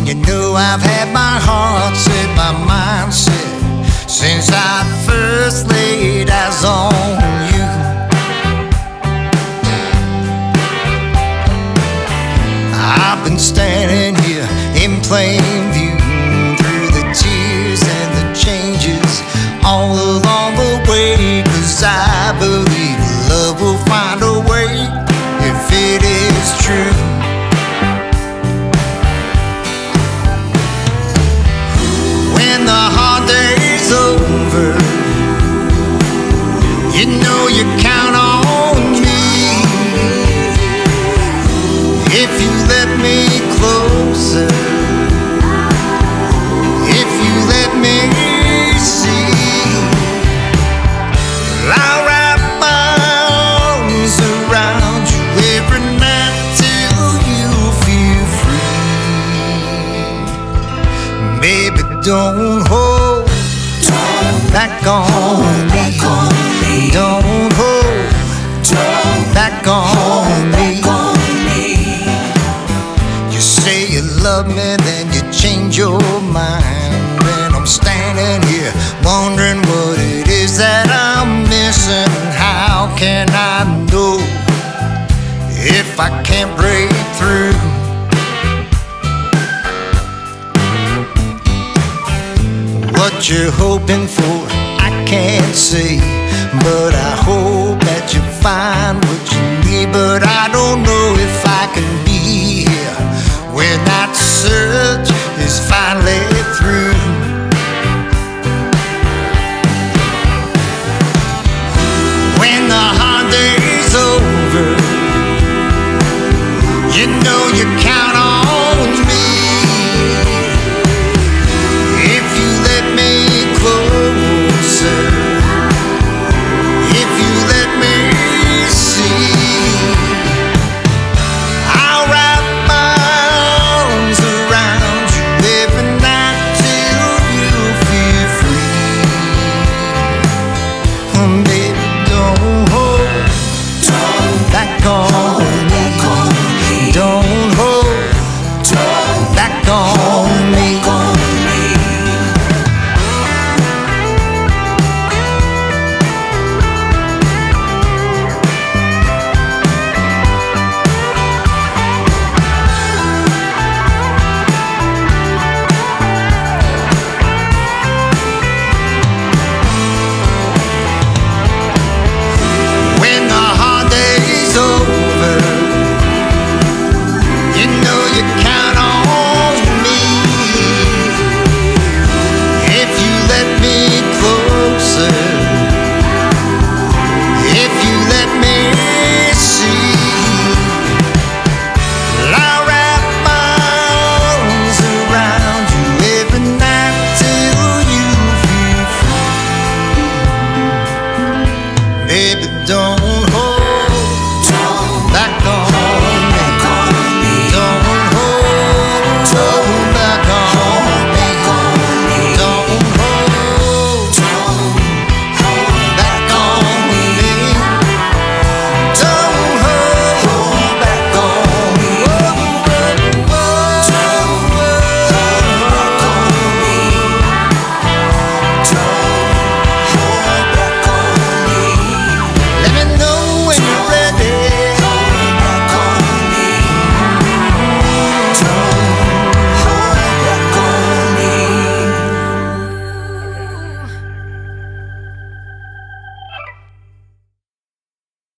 You know I've had my heart set, my mind set, since I first laid eyes on you. I've been standing here in plain view, through the tears and the changes all along the way, 'cause I believe love will find a way if it is true. When the hard day's over, you know you count on me. If you let me closer, if you let me see, I'll wrap my arms around you every night till you feel free. Baby, don't hold back on me. Don't hold back on me. You say you love me, then you change your mind, and I'm standing here wondering what it is that I'm missing. How can I know if I can't break through? What you're hoping for, I can't say, but I hope that you find what you need. But I don't know if I can be here when I